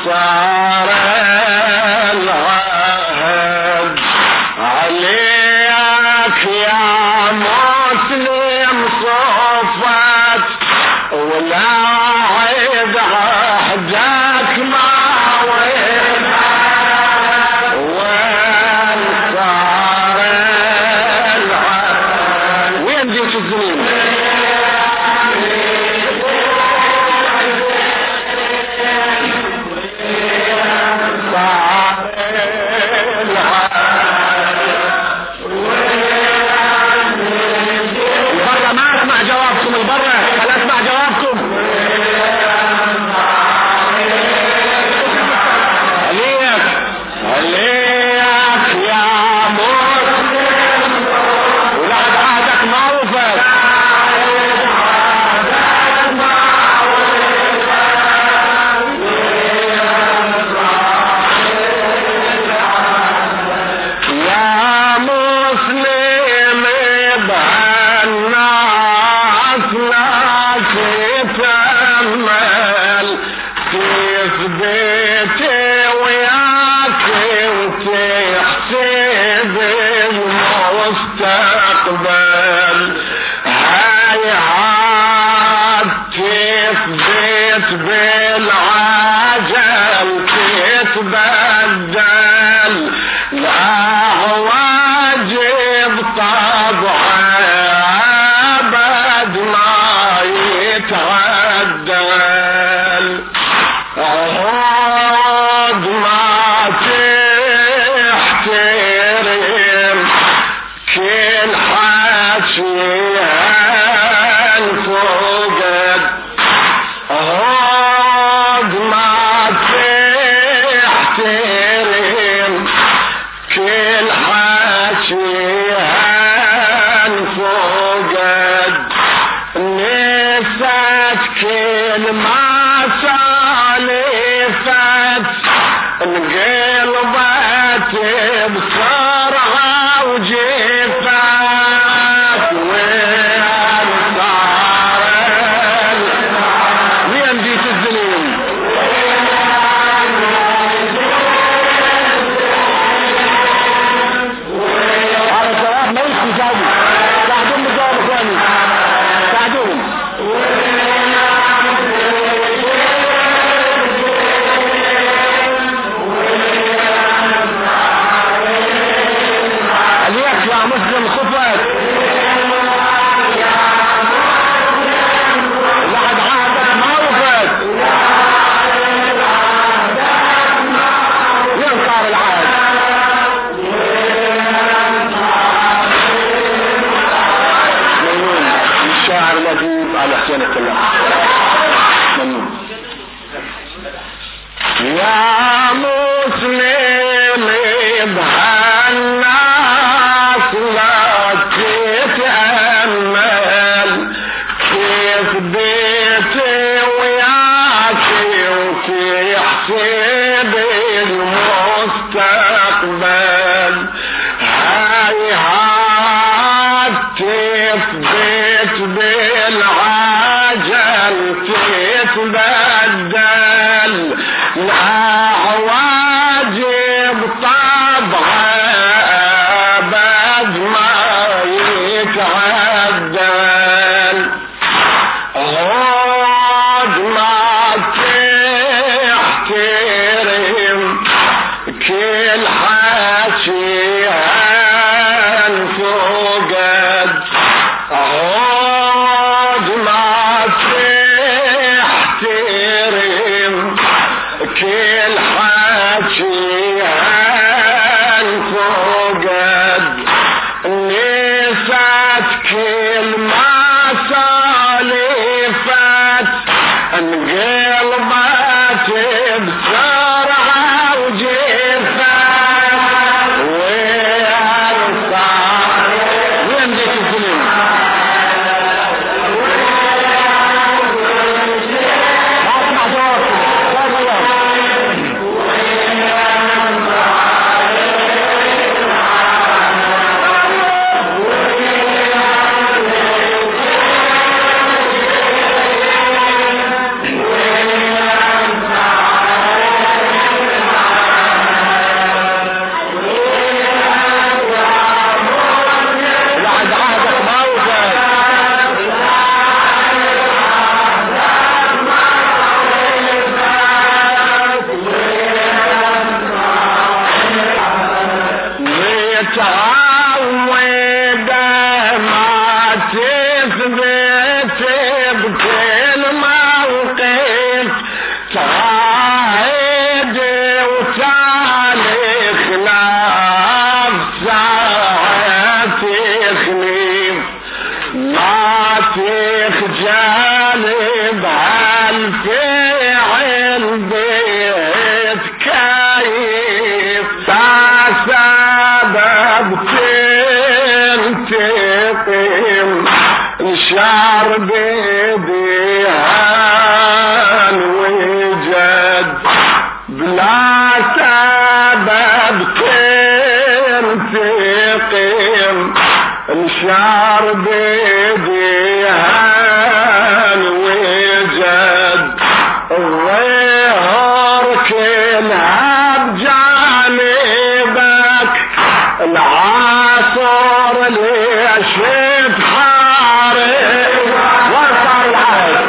صار العهد عليك يا مسلم صفت ولا عيد عهدك ما وين صار العهد وين جيت الزمين بالعجل تتبدل لا واجب طبعا أبد ما يتعدل عهود ما تحترم كل حكيها الفقد عهود ما تحترم كل حكيها الفقد نسيت كل ما سالفت انقلبت بسرعة وجفت وين صار وين جيت الزليم هذا الشباب ما يمشي جاوب ساعدون بجاوب ثاني ساعدون عليك يا مسلم خفت لحد عهدك ما وفت وين صار العهد ممنون الشاعر الأديب على حسين الكلام ممنون يا مسلم بهالناس لا تتأمل كيف بيتي وياكي وتحسب المستقبل هاي تثبت بالعجل تتبدل لا واجب طبعا أبد ما يتعدل عود ما تحترم كل حكيها الفقد عود ما تحترم كل حكيها الفقد نسيت كل ما سالفت انقلبت بسرعة وجفت وين صار وين جيت الفيلم اسمع جوابك الشعر بيديها الوجد بلا سبب تنتقم الشعر بيديها الوجد الظهر كلها بجانبك العصر ليش تحارب وصار العهد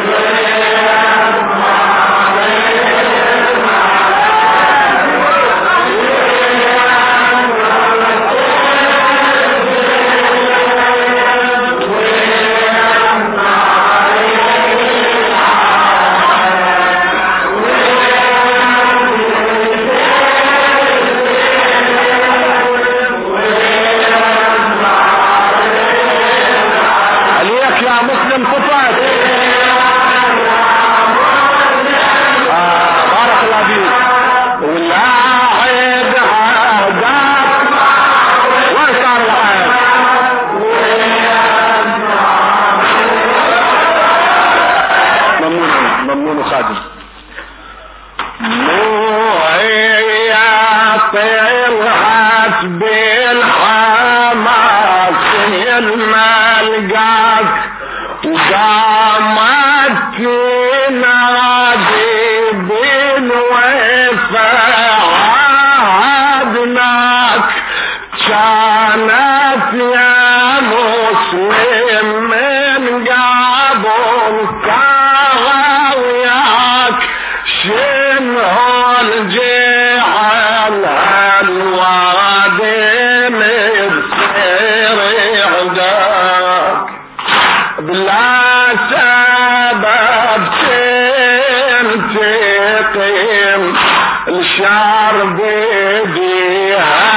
الشعر بيديها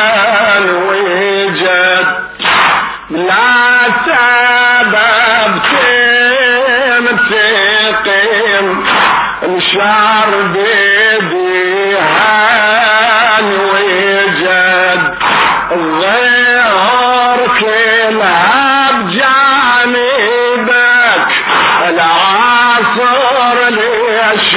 الوجد لا سبب تنتقم الشعر بيديها الوجد الظهر كلها بجانبك العصر ليش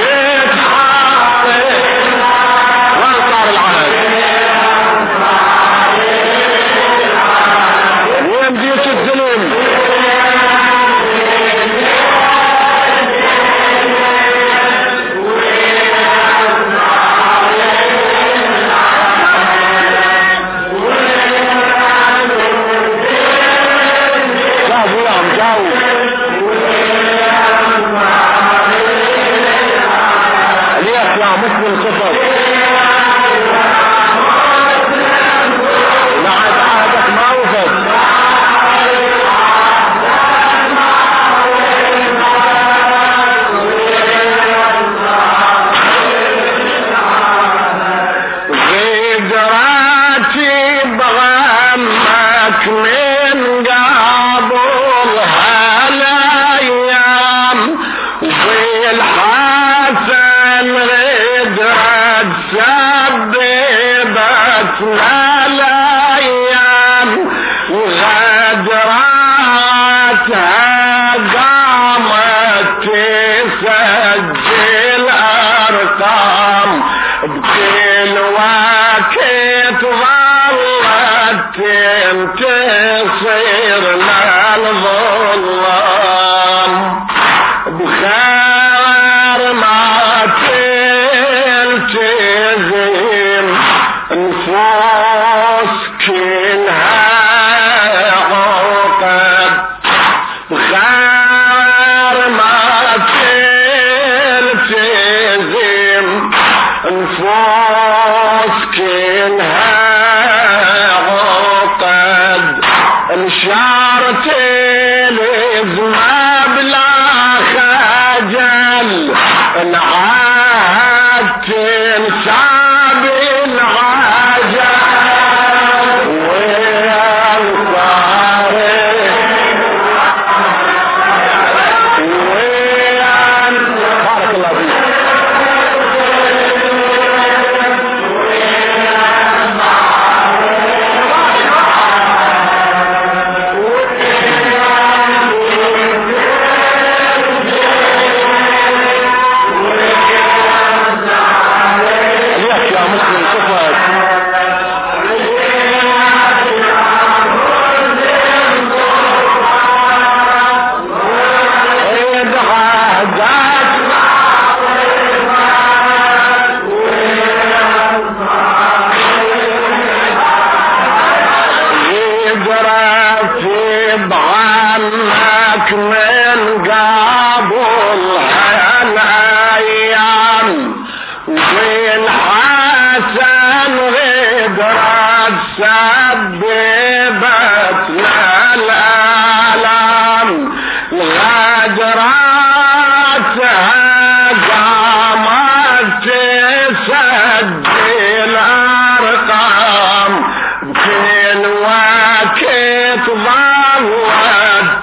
بكل وقت ظلت تصير للظلام بخير ما تلتزم نفوس كلها عقد بخير ما تلتزم نفوس كلها عقد الشعر تلزم بلا خجل العهد تنسى بالعجل بارك الله فيك الحسن غدرت سببت الآلام غدرتها قامت تسجل أرقام بكل وقت ضوت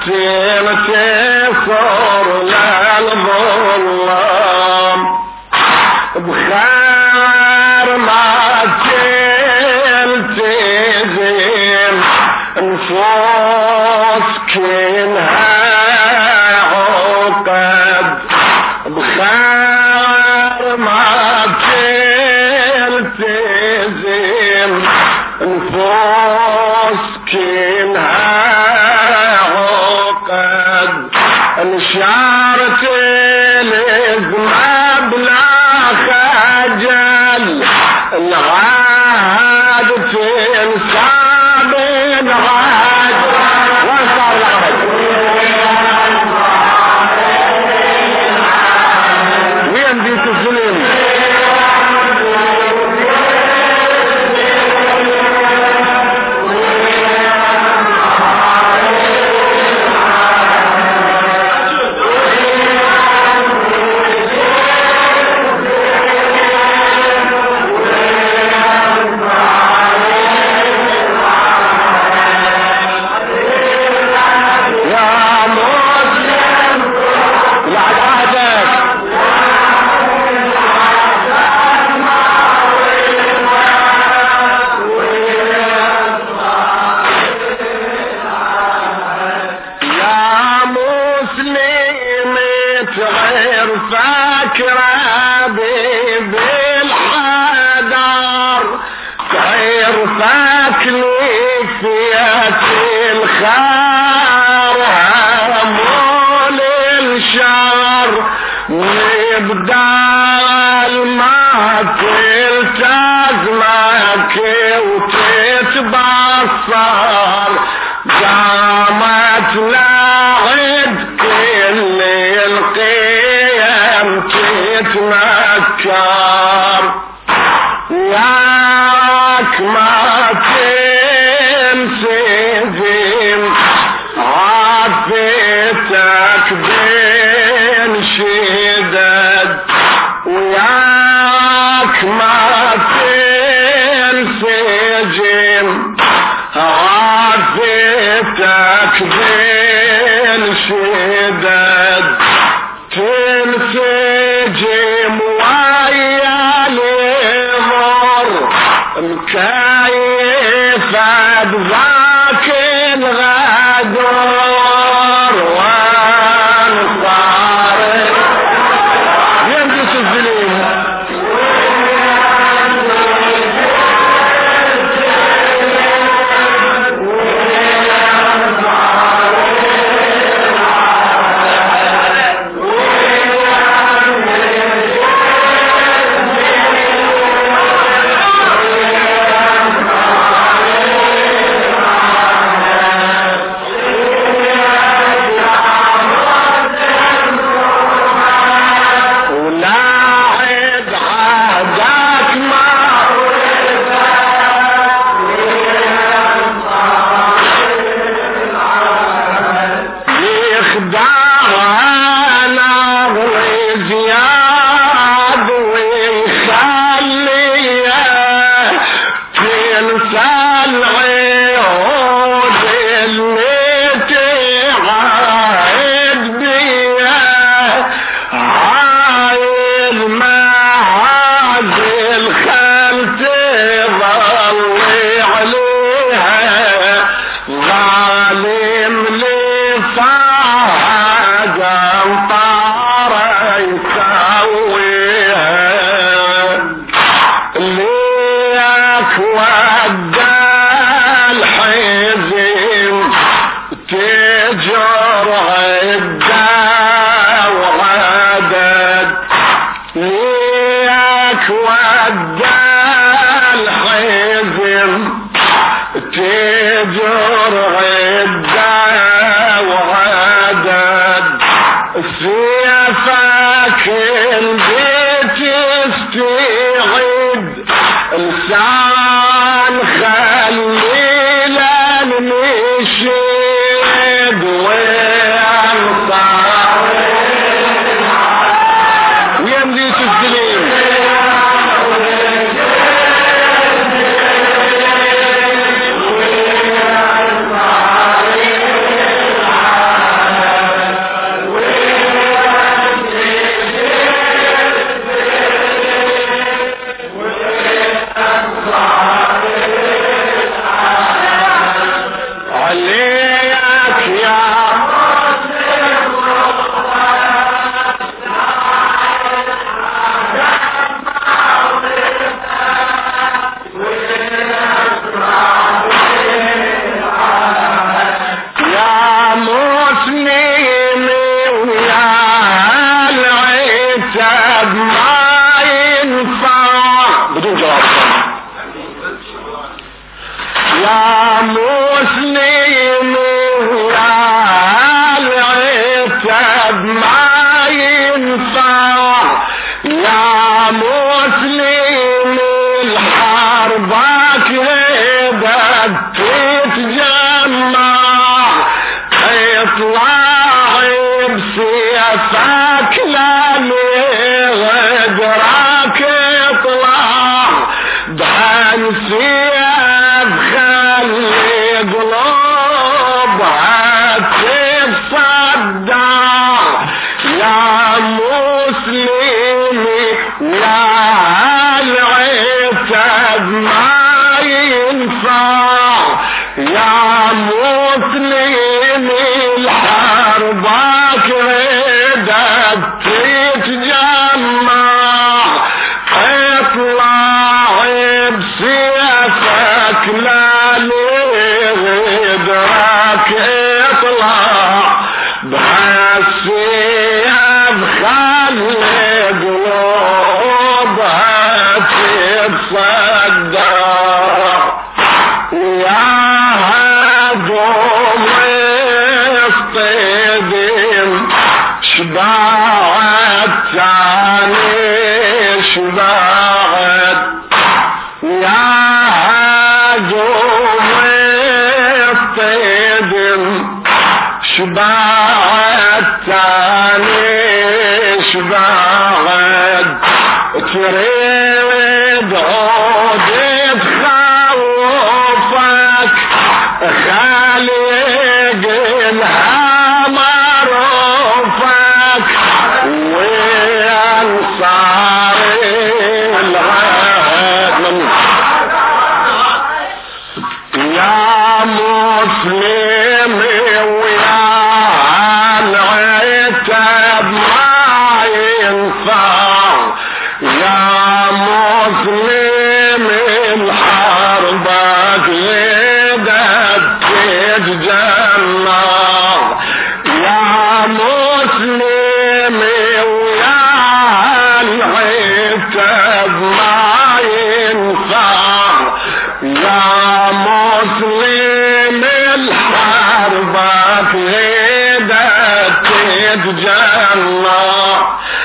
تنتصر للظلام بخير ما تلتزم نفوس كلها عقد بخير ما تلتزم نفوس كلها عقد انشارت الازمة بلا خجل العهد تنساب العهد وصار العهد وين بيت الظلم بدال ما تلتزمك وتتبصر قامت لعد كل القيم تتنكر ياك ما تنسجم عافيتك بين شدد وياك ما تنسجم عافيتك بين شدد تنسجم ويا الامر مكيفة بذاك الغدر وانصارك ينقص الظلم سيفك البيت استيعاب بعيد لسان خلينا نشد وانصار ويمدي تسليم تريد عودة خوفك خالق لها معروفك وانصار الغد يا مسلم ويا العتاب ما ينفع يا مسلم الحربك غدت تتجمع يا مسلم ويا العتاب ما ينفع يا مسلم الحربك غدت تتجمع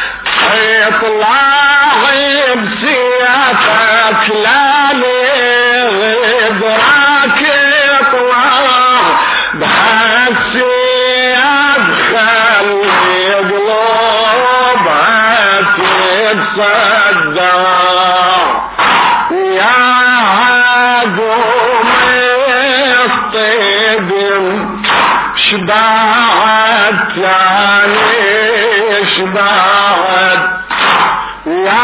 اطلع بسيافك لا لغدرك اطلع بهالسياف خلي قلوبها تتصدع يا عدو الطيب شبعت يعني شبعت يا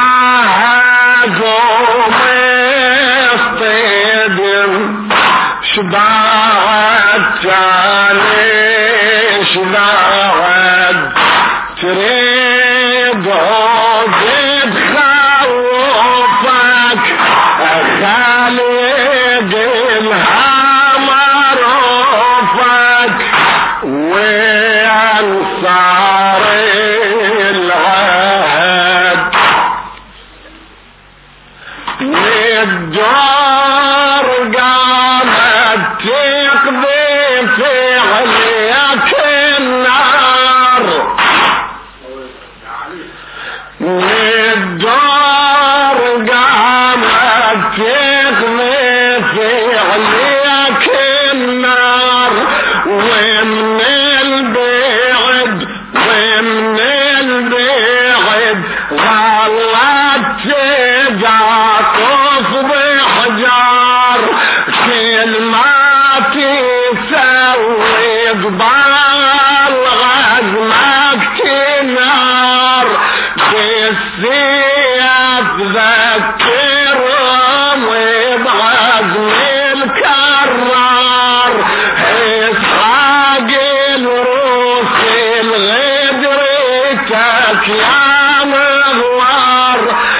هجوم الطيب شبعت يعني شبعت تريد عودة خوفك خالق لها معروفك وانصار العهد الدار قامت تقضي في عليك النار الدار تقضي في عليك النار ومن البعد غلط تقاطف بحجار كل ما تسوي قبال غزمك تنار بالسيف ذكرهم وبعزم الكرار اسحاق الروس الغدرتك يا مغوار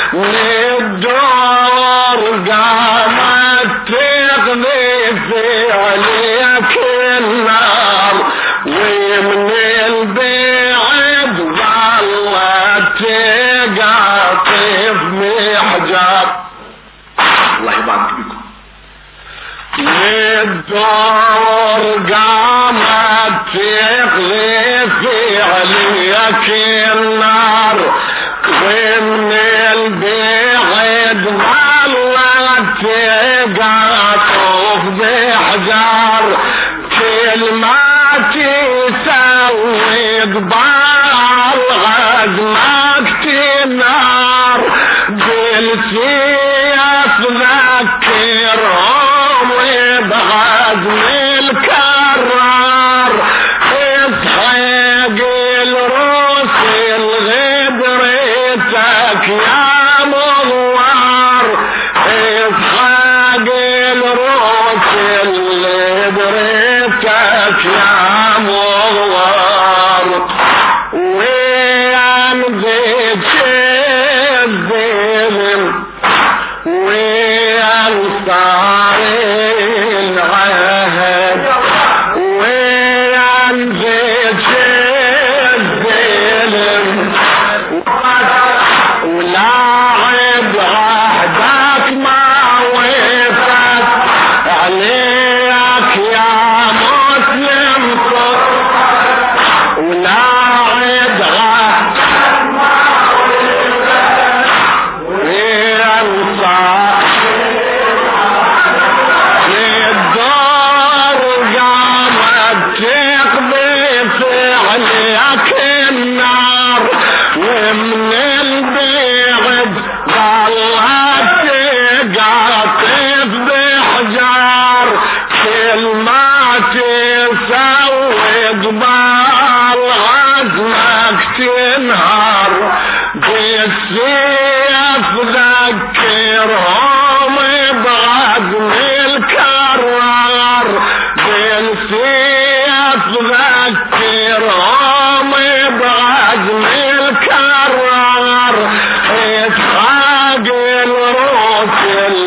للدور قامت تقضي في عليك النار ومن البعد ظلت تقاطف محجار. الله يبارك بكم. للدور قامت تقضي في عليك النار ومن البعد ظلت تقاطف بحجار كل ما تسوي قبال غزمك تنار بالسيف ذكرهم وبغزم الكرار اسحق الروس الغدرتك يا مغوار اسحق الروس الغدرتك يا مغوار وينزج الظلم وينصار العهد وينزج الظلم ولاعب عهدك ما وفت عليك يا مسلم ولاعب عهدك ما وفت وينصار للدور قامت تقضي في عليك النار ومن البعد ظلت تقاطف بحجار كل ما تسوي قبال غزمك تنهار بالسيف ذكرهم بغزم الكرار بالسيف ذكرهم بغزم الكرار اسحاق الروس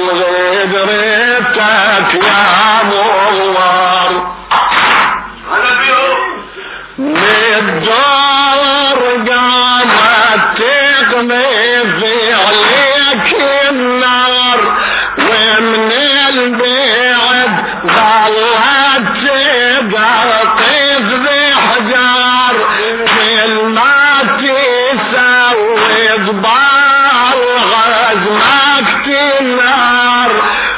الغدرتك يا مغوار للدور قامت تقضي في عليك النار ومن البعد ظلت تقاطف بحجار كل ما تسوي قبال غزمك تنار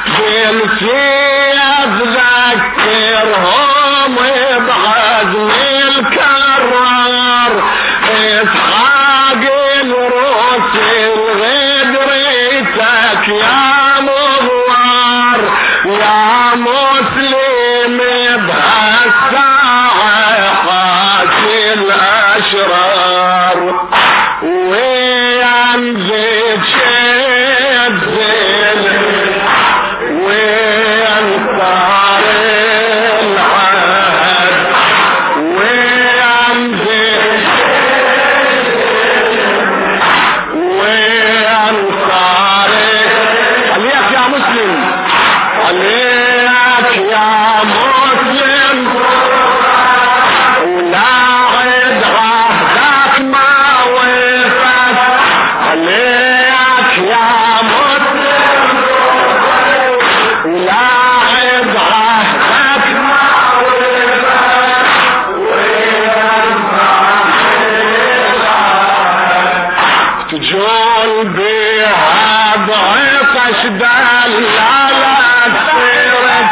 بالسيف ذكرهم بغزم الكرار اسحاق الروس الغدرتك يا مغوار يا مسلم بهالساعة خاتي الأشرار وينزج الظلم وينصار العهد وينزج وينصار عليك يا مسلم عليك يا مسلم ولاعد عهدك عيوطش دلالك صيرت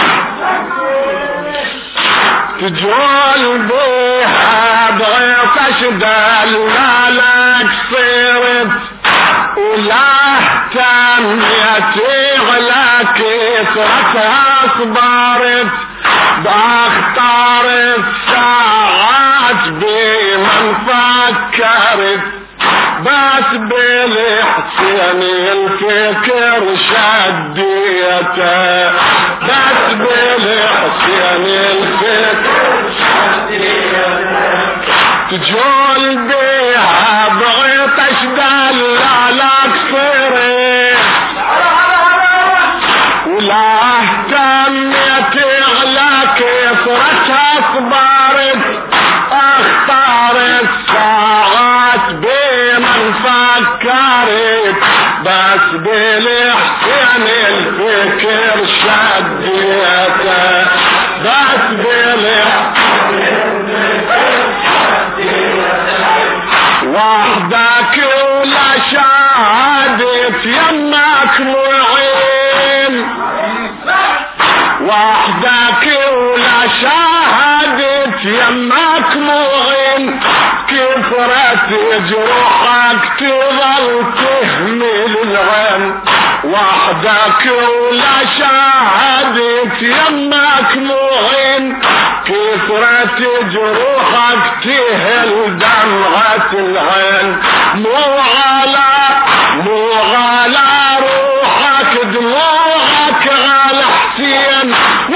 تجول بيها بعيوطش دلالك صيرت ولا اهتميت على كثرتها صبرت باختار الساعات بمن فكرت بس بالحسين الفكر شديته بس بالحسين الفكر شديته تجول بيها بعيطش دلالك صرت ولا اهتميت على كثرتها صبرت اختار الساعات بمن فكرت بس بالحسين الفكر شديته بس بالحسين وحدك ولا شهادت يمك معين وحدك ولا شهادت يمك معين كثرت جروحك تظل تهمل الغم وحدك ولا شهادت يمك معين كثرت جروحك تهل دمعة العين مو غلا روحك دموعك غالى حسين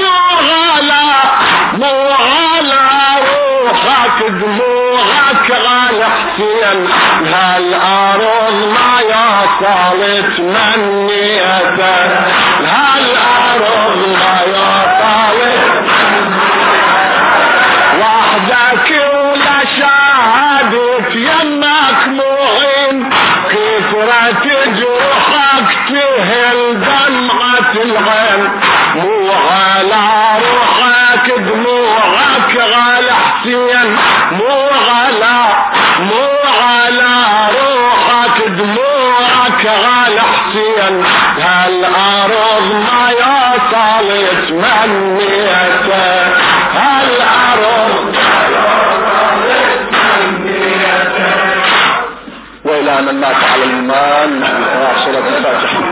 مو غلا روحك دموعك غالى حسين هالأرض ما يصلت منيته هالأرض ما يصلت وحدك ولا شهادت يمك معين كثرت جروحك تهل دمعة العين مو غلا روحك دموعك غالى حسين مو غلا روحك دموعك غالى حسين هالأرض ما يصلت منيته هالأرض وإلى من مات على الإيمان صلاة الفاتحة.